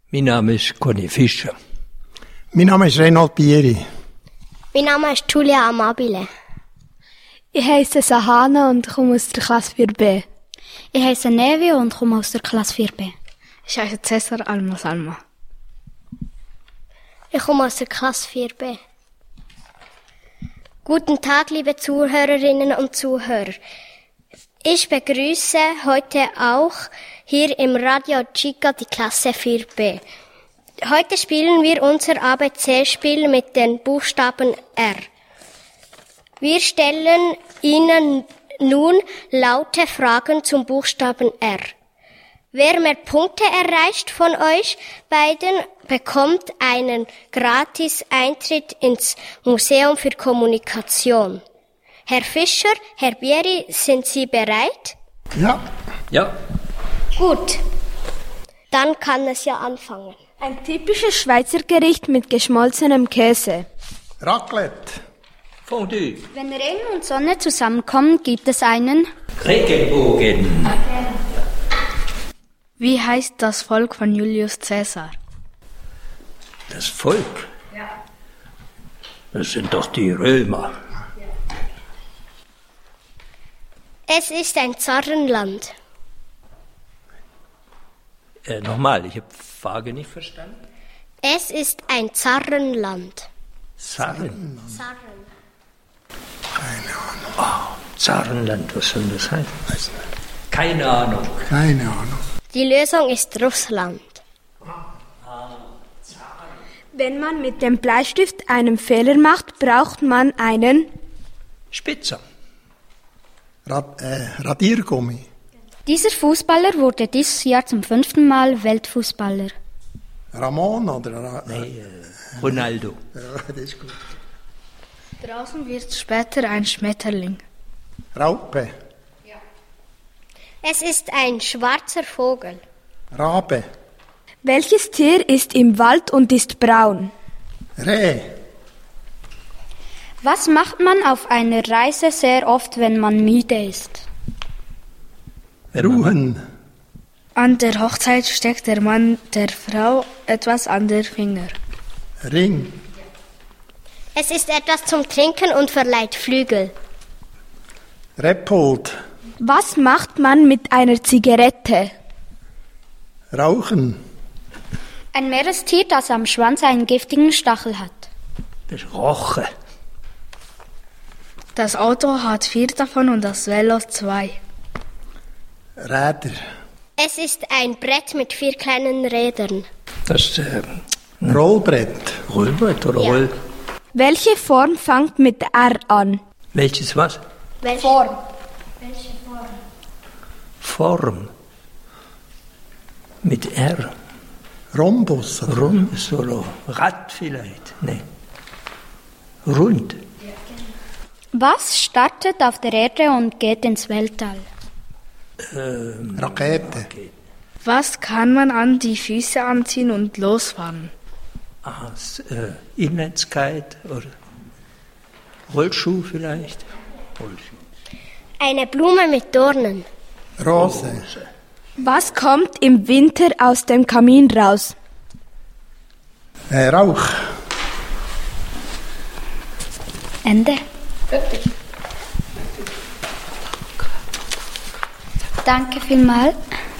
Mein Name ist Conny Fischer. Mein Name ist Reinhold Bieri. Mein Name ist Julia Amabile. Ich heiße Sahana und komme aus der Klasse 4b. Ich heiße Nevi und komme aus der Klasse 4b. Ich heiße Cesar Alma. Ich komme aus der Klasse 4b. Guten Tag, liebe Zuhörerinnen und Zuhörer. Ich begrüße heute auch hier im Radio Chica die Klasse 4b. Heute spielen wir unser ABC-Spiel mit den Buchstaben R. Wir stellen Ihnen nun laute Fragen zum Buchstaben R. Wer mehr Punkte erreicht von euch beiden, bekommt einen Gratis-Eintritt ins Museum für Kommunikation. Herr Fischer, Herr Bieri, sind Sie bereit? Ja. Ja. Gut. Dann kann es ja anfangen. Ein typisches Schweizer Gericht mit geschmolzenem Käse. Raclette. Fondue. Wenn Regen und Sonne zusammenkommen, gibt es einen Regenbogen. Wie heißt das Volk von Julius Caesar? Das Volk? Ja. Das sind doch die Römer. Es ist ein Zarrenland. Nochmal, ich habe Frage nicht verstanden. Es ist ein Zarrenland. Zarren. Zarren. Oh, Zarrenland, was soll das heißen? Keine Ahnung. Keine Ahnung. Die Lösung ist Russland. Wenn man mit dem Bleistift einen Fehler macht, braucht man einen Spitzer. Radiergummi. Dieser Fußballer wurde dieses Jahr zum 5. Mal Weltfußballer. Ramon oder Ronaldo. Ja, das ist gut. Draußen wird später ein Schmetterling. Raupe. Es ist ein schwarzer Vogel. Rabe. Welches Tier ist im Wald und ist braun? Reh. Was macht man auf einer Reise sehr oft, wenn man müde ist? Ruhen. An der Hochzeit steckt der Mann der Frau etwas an den Finger. Ring. Es ist etwas zum Trinken und verleiht Flügel. Repult. Was macht man mit einer Zigarette? Rauchen. Ein Meerestier, das am Schwanz einen giftigen Stachel hat. Das ist Roche. Das Auto hat 4 davon und das Velo 2. Räder. Es ist ein Brett mit 4 kleinen Rädern. Das Rollbrett. Rollbrett oder Ja. Roll? Welche Form fängt mit R an? Welches was? Welche Form. Form. Mit R. Rhombus. Rund oder Rad vielleicht? Nee. Rund. Was startet auf der Erde und geht ins Weltall? Rakete. Was kann man an die Füße anziehen und losfahren? Aha, Inlandskite oder Rollschuh vielleicht? Rollschuh. Eine Blume mit Dornen. Rose. Was kommt im Winter aus dem Kamin raus? Rauch. Ende. Danke vielmals.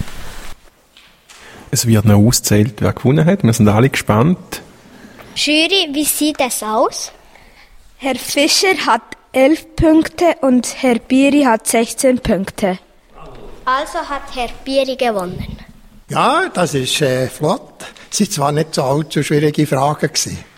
Es wird noch ausgezählt, wer gewonnen hat. Wir sind alle gespannt. Jury, wie sieht es aus? Herr Fischer hat 11 Punkte und Herr Bieri hat 16 Punkte. Also hat Herr Bieri gewonnen. Ja, das ist flott. Es waren zwar nicht so allzu schwierige Fragen gewesen.